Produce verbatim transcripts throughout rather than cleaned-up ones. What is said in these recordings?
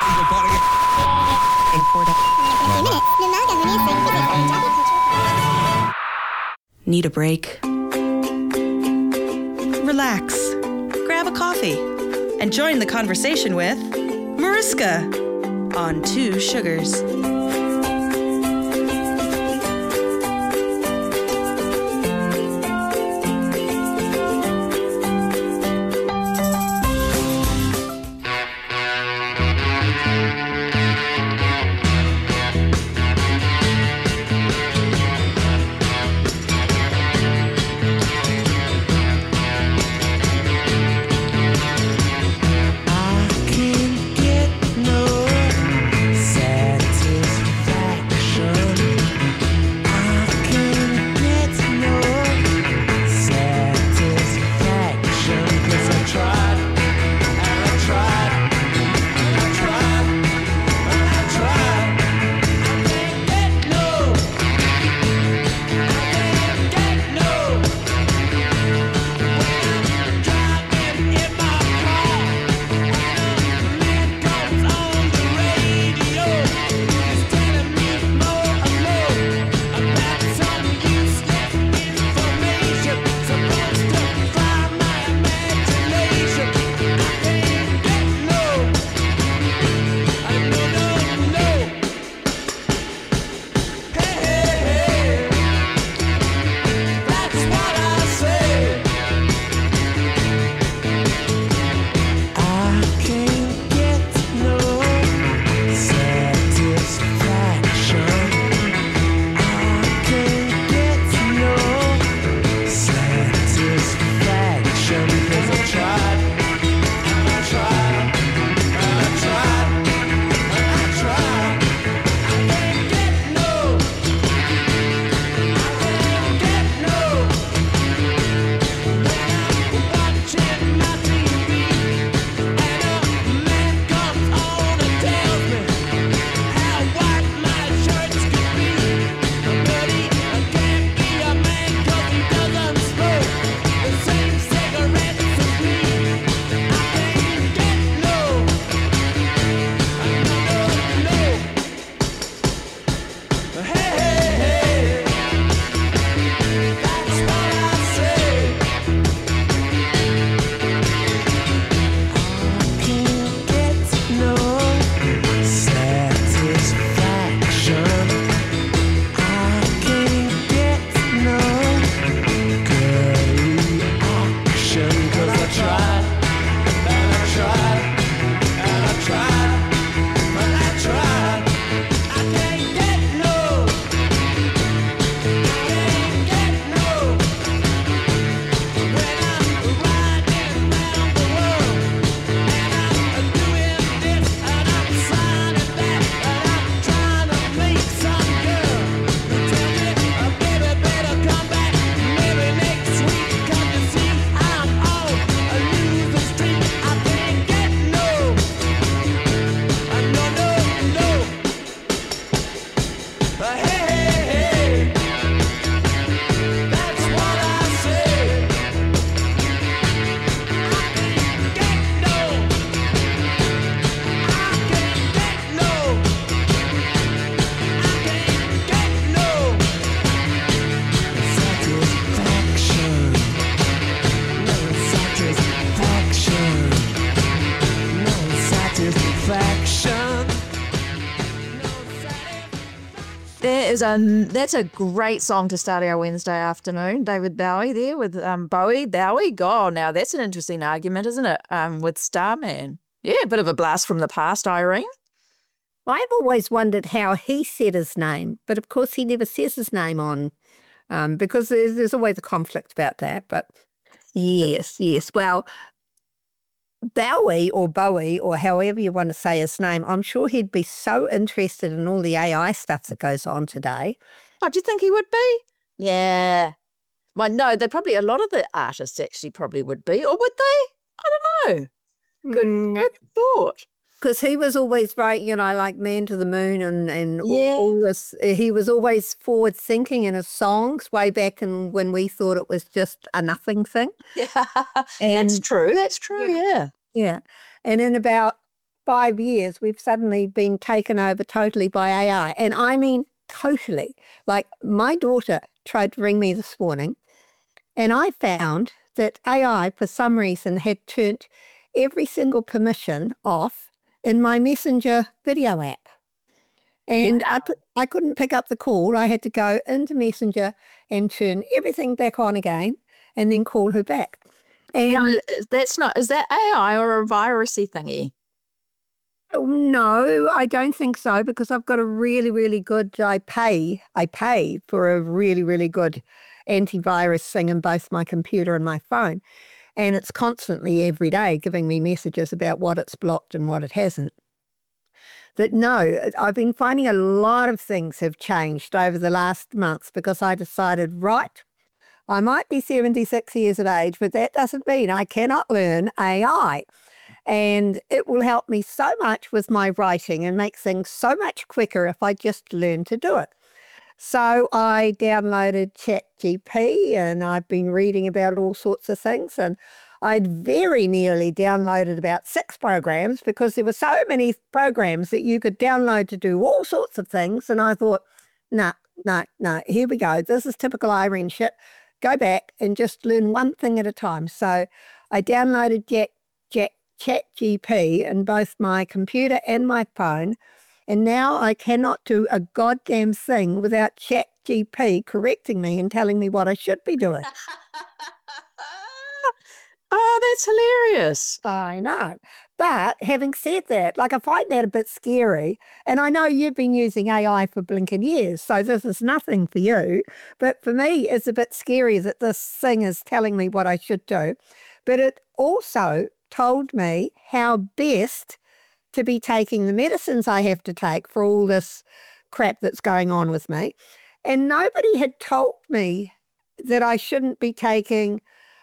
Need a break? Relax. Grab a coffee and join the conversation with Mariska on Two Sugars. There is a that's a great song to start our Wednesday afternoon. David Bowie there with um, Bowie Bowie. God, now that's an interesting argument, isn't it? Um, with Starman. Yeah, a bit of a blast from the past, Irene. I've always wondered how he said his name, but of course he never says his name on, um, because there's, there's always a conflict about that. But yes, yes. Well, Bowie or Bowie or however you want to say his name, I'm sure he'd be so interested in all the A I stuff that goes on today. Oh, do you think he would be? Yeah. Well, no, they probably, a lot of the artists actually probably would be, or would they? I don't know. Good, Mm. good thought. Because he was always right, you know, like Man to the Moon and, and Yeah. all, all this. He was always forward thinking in his songs way back in when we thought it was just a nothing thing. Yeah, And that's true. That's true, yeah. yeah. And in about five years, we've suddenly been taken over totally by A I. And I mean totally. Like my daughter tried to ring me this morning, and I found that A I, for some reason, had turned every single permission off in my Messenger video app. And I, put, I couldn't pick up the call. I had to go into Messenger and turn everything back on again and then call her back. And No, that's not, is that A I or a virusy thingy? oh, no, I don't think so, because I've got a really, really good, I pay, I pay for a really, really good antivirus thing in both my computer and my phone. And it's constantly every day giving me messages about what it's blocked and what it hasn't. But no, I've been finding a lot of things have changed over the last months because I decided, right, I might be seventy-six years of age, but that doesn't mean I cannot learn A I. And it will help me so much with my writing and make things so much quicker if I just learn to do it. So I downloaded ChatGPT and I've been reading about all sorts of things. And I'd very nearly downloaded about six programs because there were so many programs that you could download to do all sorts of things. And I thought, no, no, no, here we go. This is typical Irene shit. Go back and just learn one thing at a time. So I downloaded Jack, Jack, ChatGPT in both my computer and my phone. And now I cannot do a goddamn thing without ChatGPT correcting me and telling me what I should be doing. Oh, that's hilarious. I know. But having said that, like I find that a bit scary. And I know you've been using A I for blinking years, so this is nothing for you. But for me, it's a bit scary that this thing is telling me what I should do. But it also told me how best to be taking the medicines I have to take for all this crap that's going on with me. And nobody had told me that I shouldn't be taking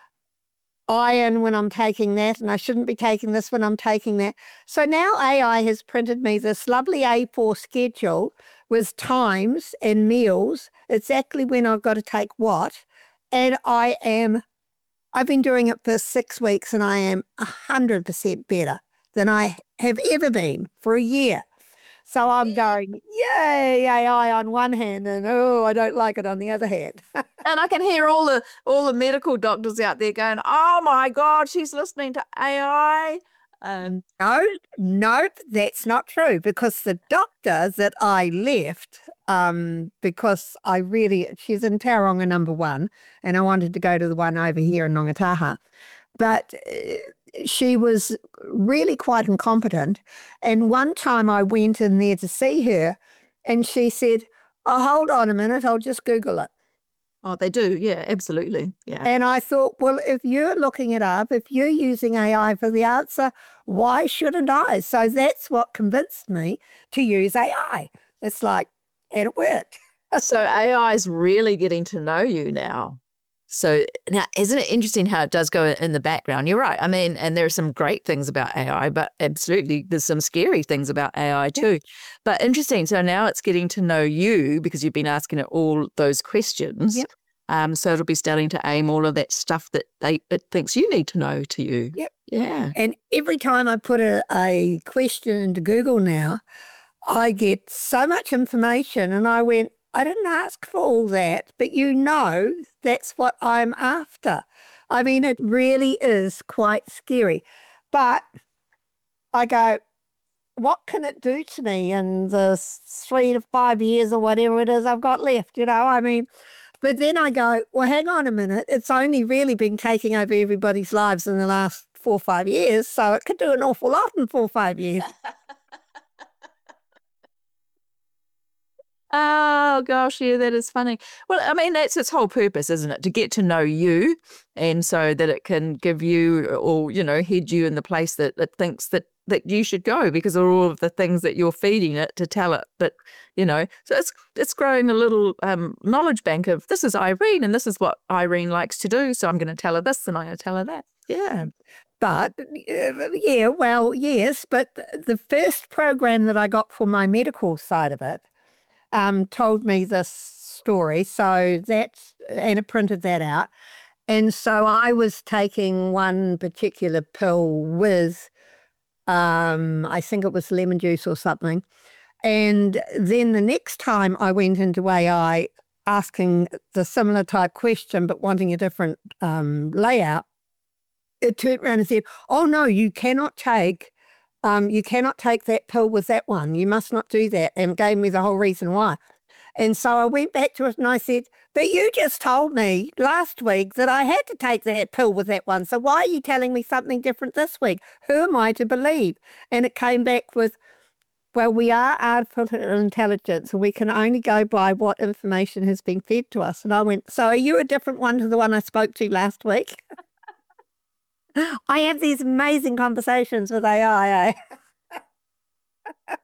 iron when I'm taking that, and I shouldn't be taking this when I'm taking that. So now A I has printed me this lovely A four schedule with times and meals, exactly when I've got to take what. And I am, I've been doing it for six weeks and I am one hundred percent better than I have ever been for a year. So I'm going, yay, A I on one hand, and oh, I don't like it on the other hand. And I can hear all the all the medical doctors out there going, oh my God, she's listening to A I. Um, No, no, that's not true, because the doctor that I left, um, because I really, she's in Tauranga number one, and I wanted to go to the one over here in Nongataha, but uh, she was really quite incompetent. And one time I went in there to see her, and she said, oh, hold on a minute, I'll just Google it. oh, they do. Yeah, absolutely. Yeah. And I thought, well, if you're looking it up, if you're using A I for the answer, why shouldn't I? So that's what convinced me to use A I. It's like, and it worked. So A I is really getting to know you now. So now, isn't it interesting how it does go in the background? You're right. I mean, and there are some great things about A I, but absolutely there's some scary things about A I too. But interesting. So now it's getting to know you because you've been asking it all those questions. Yep. Um, so it'll be starting to aim all of that stuff that they it thinks you need to know to you. Yep. Yeah. And every time I put a, a question into Google now, I get so much information, and I went, I didn't ask for all that, but you know that's what I'm after. I mean, it really is quite scary. But I go, what can it do to me in the three to five years or whatever it is I've got left, you know? I mean, but then I go, well, hang on a minute. It's only really been taking over everybody's lives in the last four or five years, so it could do an awful lot in four or five years. Oh gosh, yeah, that is funny. Well, I mean, that's its whole purpose, isn't it? To get to know you, and so that it can give you, or you know, head you in the place that it thinks that that you should go, because of all of the things that you're feeding it to tell it that, you know. So it's it's growing a little um, knowledge bank of, this is Irene, and this is what Irene likes to do. So I'm going to tell her this, and I'm going to tell her that. Yeah. But, uh, yeah, well, yes, but the first program that I got for my medical side of it um, told me this story. So that's, and it printed that out. And so I was taking one particular pill with Um, I think it was lemon juice or something. And then the next time I went into A I asking the similar type question but wanting a different um, layout, it turned around and said, oh, no, you cannot take um, you cannot take that pill with that one. You must not do that, and gave me the whole reason why. And so I went back to it and I said, but you just told me last week that I had to take that pill with that one. So why are you telling me something different this week? Who am I to believe? And it came back with, well, we are artificial intelligence and we can only go by what information has been fed to us. And I went, so are you a different one to the one I spoke to last week? I have these amazing conversations with A I. Eh?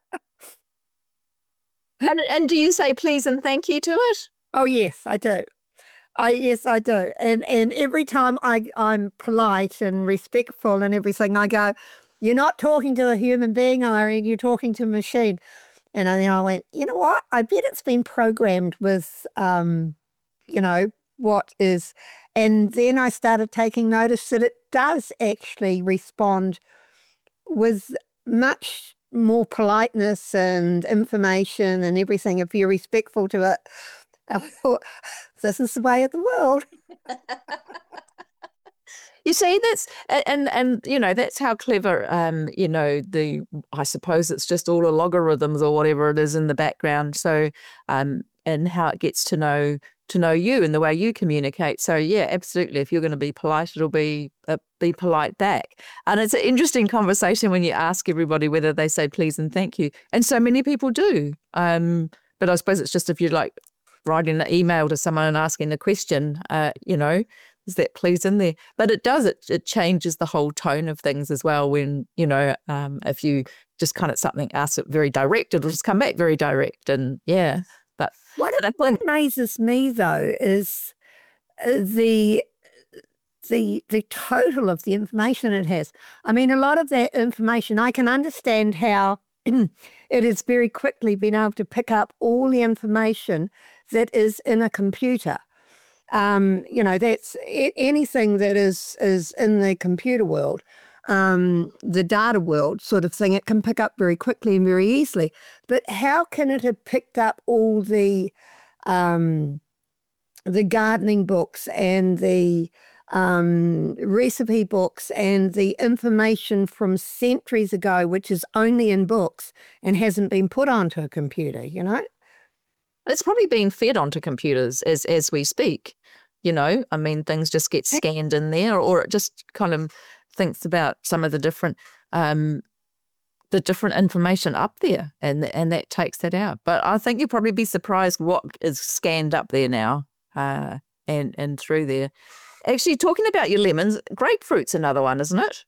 And, and do you say please and thank you to it? Oh, yes, I do. I yes, I do. And and every time I, I'm polite and respectful and everything, I go, you're not talking to a human being, Irene, you're talking to a machine. And then I went, you know what? I bet it's been programmed with, um, you know, what is. And then I started taking notice that it does actually respond with much more politeness and information and everything if you're respectful to it. I thought, this is the way of the world. You see, that's and and you know that's how clever um you know the I suppose it's just all the logarithms or whatever it is in the background. So um and how it gets to know to know you and the way you communicate. So yeah, absolutely. If you're going to be polite, it'll be uh, be polite back. And it's an interesting conversation when you ask everybody whether they say please and thank you, and so many people do. Um, but I suppose it's just if you're like writing an email to someone and asking a question, uh, you know. Is that please in there? But it does, it, it changes the whole tone of things as well when, you know, um, if you just kind of something, ask it very direct, it'll just come back very direct. And yeah, but what, what amazes me though is the, the, the total of the information it has. I mean, a lot of that information, I can understand how it has very quickly been able to pick up all the information that is in a computer. Um, you know, that's anything that is is in the computer world, um, the data world sort of thing, it can pick up very quickly and very easily. But how can it have picked up all the um, the gardening books and the um, recipe books and the information from centuries ago, which is only in books and hasn't been put onto a computer, you know? It's probably being fed onto computers as as we speak. You know, I mean, things just get scanned in there, or it just kind of thinks about some of the different, um, the different information up there, and and that takes that out. But I think you'll probably be surprised what is scanned up there now, uh, and and through there. Actually, talking about your lemons, grapefruit's another one, isn't it?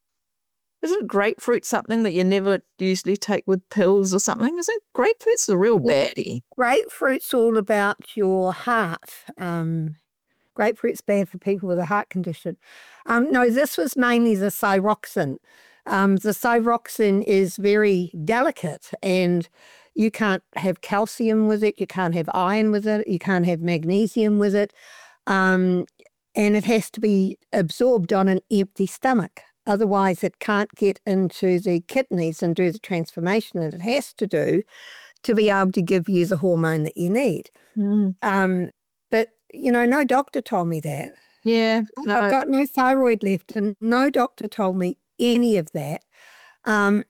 Isn't grapefruit something that you never usually take with pills or something? Is it? Grapefruit's a real baddie. Grapefruit's all about your heart. Um, grapefruit's bad for people with a heart condition. Um, no, this was mainly the thyroxine. Um, the thyroxine is very delicate and you can't have calcium with it, you can't have iron with it, you can't have magnesium with it, um, and it has to be absorbed on an empty stomach. Otherwise, it can't get into the kidneys and do the transformation that it has to do to be able to give you the hormone that you need. Mm. Um, but, you know, no doctor told me that. Yeah. No. I've got no thyroid left and no doctor told me any of that. Um,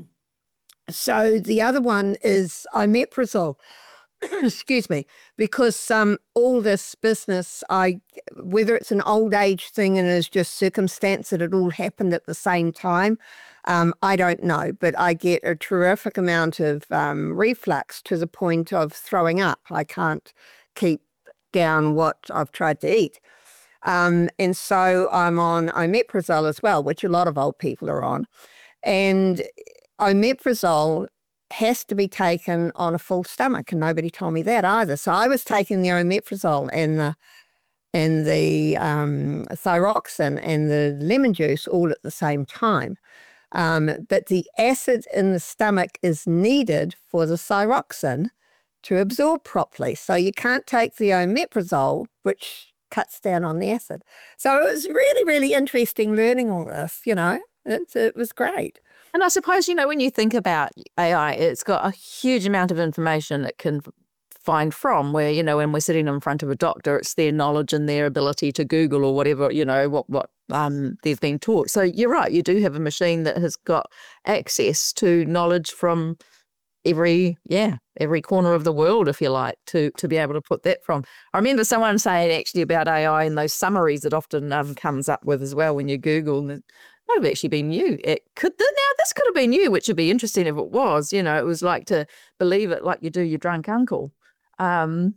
so the other one is omeprazole. Excuse me, because um, all this business, I whether it's an old age thing and it's just circumstance that it all happened at the same time, um, I don't know. But I get a terrific amount of um, reflux to the point of throwing up. I can't keep down what I've tried to eat. Um, and so I'm on omeprazole as well, which a lot of old people are on. And omeprazole has to be taken on a full stomach, and nobody told me that either. So I was taking the omeprazole and the and the um, thyroxine and the lemon juice all at the same time. Um, but the acid in the stomach is needed for the thyroxine to absorb properly. So you can't take the omeprazole, which cuts down on the acid. So it was really, really interesting learning all this, you know. It, it was great. And I suppose, you know, when you think about A I, it's got a huge amount of information it can find from where, you know, when we're sitting in front of a doctor, it's their knowledge and their ability to Google or whatever, you know, what, what um, they've been taught. So you're right, you do have a machine that has got access to knowledge from every, yeah, every corner of the world, if you like, to to be able to put that from. I remember someone saying actually about A I and those summaries it often um, comes up with as well when you Google, and it might have actually been you. It could, now this could have been you, which would be interesting if it was, you know, it was like to believe it like you do your drunk uncle. Um,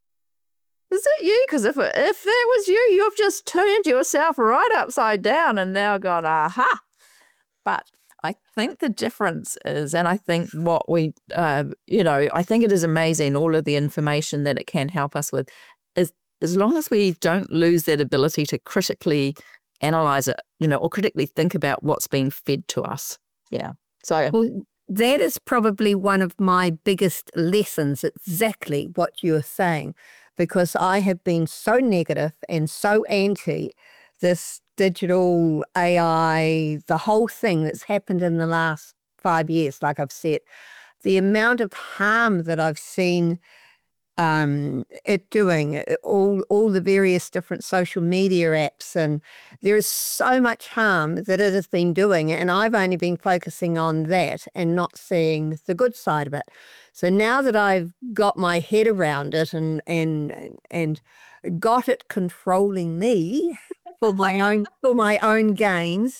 is it you? Because if, it- if that was you, you've just turned yourself right upside down and now gone, aha. But I think the difference is, and I think what we, uh, you know, I think it is amazing, all of the information that it can help us with, is as long as we don't lose that ability to critically analyze it, you know, or critically think about what's being fed to us. Yeah. So, Well, that is probably one of my biggest lessons, exactly what you're saying, because I have been so negative and so anti this digital A I, the whole thing that's happened in the last five years, like I've said. The amount of harm that I've seen um, it doing, all all the various different social media apps, and there is so much harm that it has been doing, and I've only been focusing on that and not seeing the good side of it. So now that I've got my head around it and and and got it controlling me for my own for my own gains,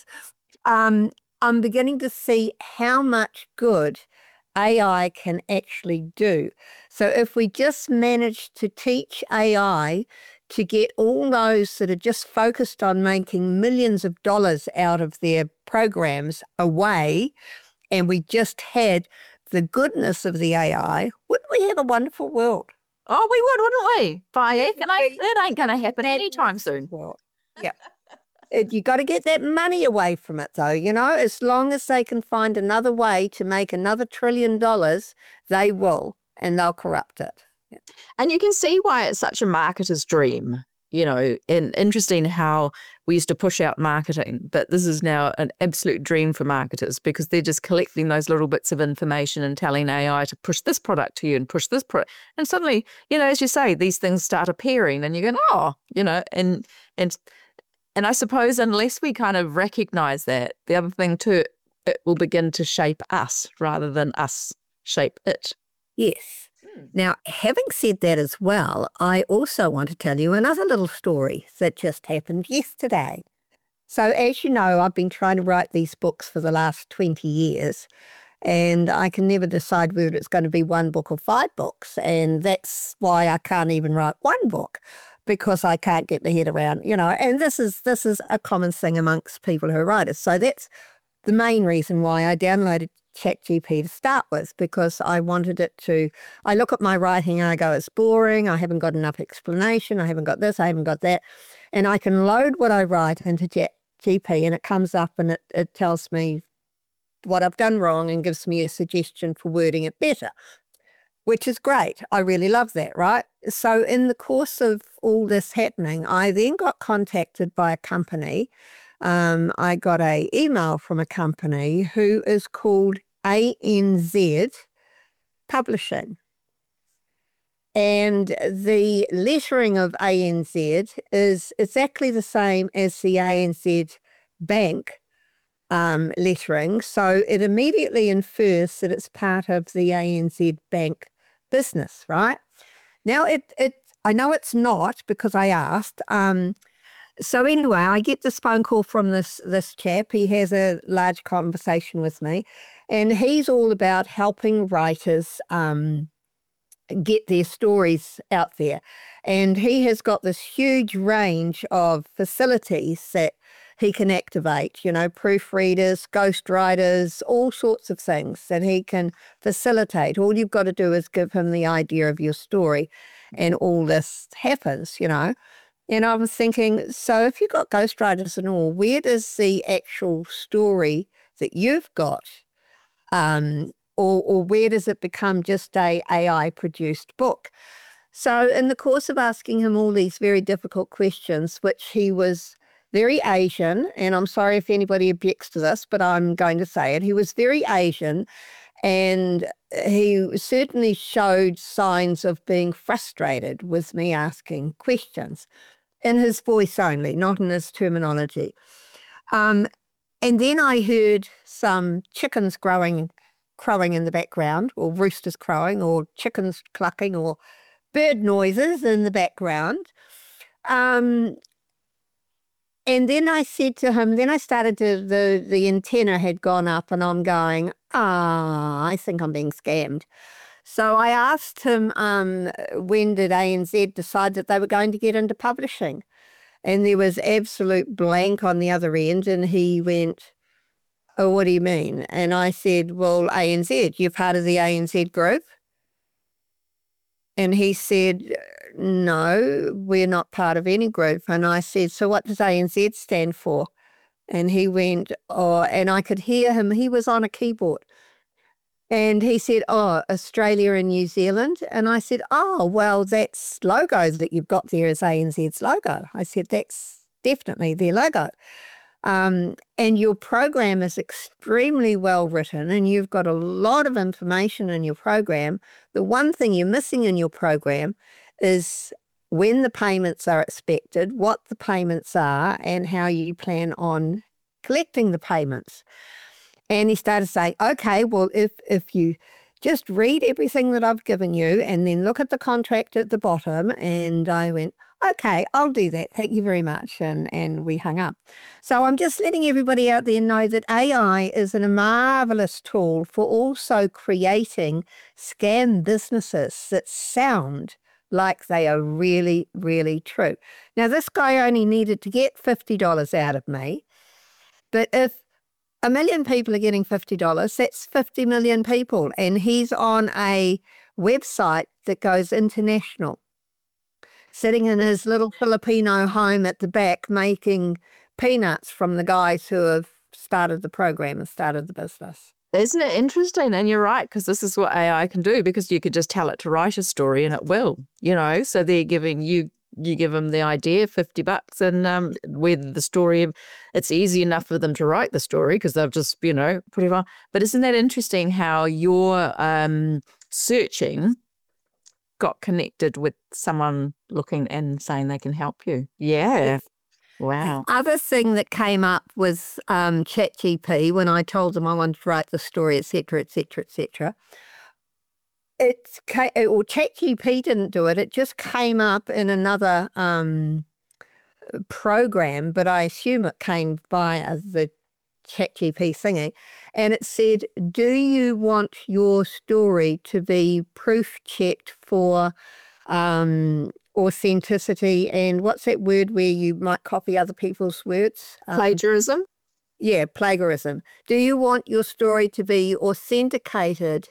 um, I'm beginning to see how much good A I can actually do. So if we just manage to teach A I to get all those that are just focused on making millions of dollars out of their programs away, and we just had the goodness of the A I, wouldn't we have a wonderful world? oh, we would, wouldn't we? By heck, and I, that ain't going to happen anytime soon. Well, yeah. It- You got to get that money away from it, though. You know, as long as they can find another way to make another trillion dollars, they will, and they'll corrupt it. And you can see why it's such a marketer's dream, you know, and interesting how we used to push out marketing, but this is now an absolute dream for marketers because they're just collecting those little bits of information and telling A I to push this product to you and push this product. And suddenly, you know, as you say, these things start appearing and you're going, oh, you know, and, and, and I suppose unless we kind of recognize that, the other thing too, it will begin to shape us rather than us shape it. Yes. Now, having said that as well, I also want to tell you another little story that just happened yesterday. So, as you know, I've been trying to write these books for the last twenty years, and I can never decide whether it's going to be one book or five books. And that's why I can't even write one book, because I can't get my head around, you know, and this is this is a common thing amongst people who are writers. So that's the main reason why I downloaded ChatGPT to start with, because I wanted it to, I look at my writing and I go, it's boring, I haven't got enough explanation, I haven't got this, I haven't got that. And I can load what I write into ChatGPT and it comes up and it, it tells me what I've done wrong and gives me a suggestion for wording it better, which is great. I really love that, right? So in the course of all this happening, I then got contacted by a company. Um, I got an email from a company who is called A N Z Publishing. And the lettering of A N Z is exactly the same as the A N Z Bank um, lettering. So it immediately infers that it's part of the A N Z Bank business, right? Now, it, it I know it's not because I asked. Um, so anyway, I get this phone call from this this chap. He has a large conversation with me, and he's all about helping writers um, get their stories out there. And he has got this huge range of facilities that he can activate, you know, proofreaders, ghostwriters, all sorts of things that he can facilitate. All you've got to do is give him the idea of your story and all this happens, you know. And I was thinking, so if you've got ghostwriters and all, where does the actual story that you've got, um, or, or where does it become just a AI-produced book? So in the course of asking him all these very difficult questions, which he was very Asian, and I'm sorry if anybody objects to this, but I'm going to say it. He was very Asian, and he certainly showed signs of being frustrated with me asking questions in his voice only, not in his terminology. Um, and then I heard some chickens growing, crowing in the background, or roosters crowing, or chickens clucking, or bird noises in the background. Um, and then I said to him, then I started to, the, the antenna had gone up, and I'm going, ah, I think I'm being scammed. So I asked him, um, when did A N Z decide that they were going to get into publishing? And there was absolute blank on the other end, and he went, oh, what do you mean? And I said, well, A N Z, you're part of the A N Z group? And he said, no, we're not part of any group. And I said, so what does A N Z stand for? And he went, oh, and I could hear him. He was on a keyboard. And he said, oh, Australia and New Zealand. And I said, oh, well, that's logo that you've got there is A N Z's logo. I said, that's definitely their logo. Um, and your program is extremely well written, and you've got a lot of information in your program. The one thing you're missing in your program is when the payments are expected, what the payments are, and how you plan on collecting the payments. And he started saying, okay, well, if if you just read everything that I've given you and then look at the contract at the bottom. And I went, okay, I'll do that. Thank you very much. And, and we hung up. So I'm just letting everybody out there know that A I is a marvelous tool for also creating scam businesses that sound like they are really, really true. Now, this guy only needed to get fifty dollars out of me. But if a million people are getting fifty dollars, that's fifty million people. And he's on a website that goes international, sitting in his little Filipino home at the back, making peanuts from the guys who have started the program and started the business. Isn't it interesting? And you're right, because this is what A I can do, because you could just tell it to write a story and it will, you know, so they're giving you, you give them the idea, fifty bucks, and um, with the story, it's easy enough for them to write the story because they've just, you know, put it on. But isn't that interesting how your um, searching got connected with someone looking and saying they can help you? Yeah. Wow. The other thing that came up was um, ChatGPT when I told them I wanted to write the story, et cetera, et cetera, et cetera. It's, or ChatGPT didn't do it. It just came up in another um, program, but I assume it came via the ChatGPT thingy. And it said, do you want your story to be proof checked for um, authenticity, and what's that word where you might copy other people's words? Um, Plagiarism? Yeah, plagiarism. Do you want your story to be authenticated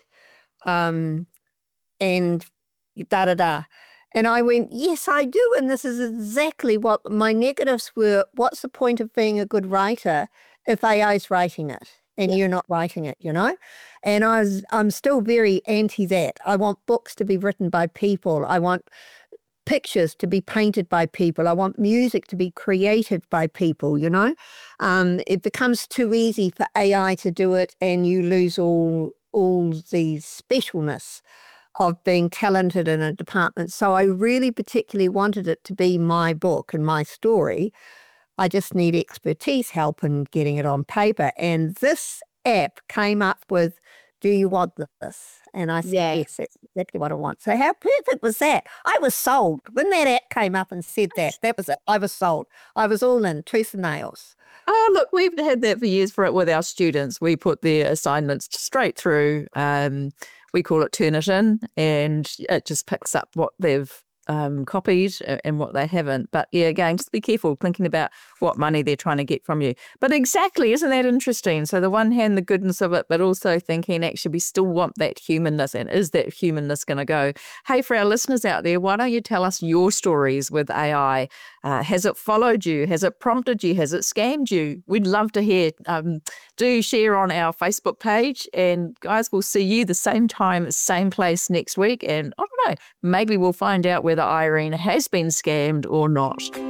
um, and da-da-da? And I went, yes, I do. And this is exactly what my negatives were. What's the point of being a good writer if A I's writing it and yeah. you're not writing it, you know? And I was, I'm still very anti that. I want books to be written by people. I want pictures to be painted by people. I want music to be created by people, you know. Um, it becomes too easy for A I to do it, and you lose all all the specialness of being talented in a department. So I really particularly wanted it to be my book and my story. I just need expertise help in getting it on paper. And this app came up with, do you want this? And I said, yeah. yes, that's exactly what I want. So how perfect was that? I was sold. When that app came up and said that, that was it. I was sold. I was all in, tooth and nails. Oh, look, we've had that for years for it with our students. We put their assignments straight through. Um, we call it Turnitin, and it just picks up what they've um, copied and what they haven't. But yeah, again, just be careful thinking about what money they're trying to get from you. But exactly, isn't that interesting? So the one hand, the goodness of it, but also thinking actually we still want that humanness, and is that humanness going to go? Hey, for our listeners out there, why don't you tell us your stories with A I? Uh, has it followed you? Has it prompted you? Has it scammed you? We'd love to hear. Um, do share on our Facebook page, and guys, we'll see you the same time, same place next week. And I don't know, maybe we'll find out whether Irene has been scammed or not.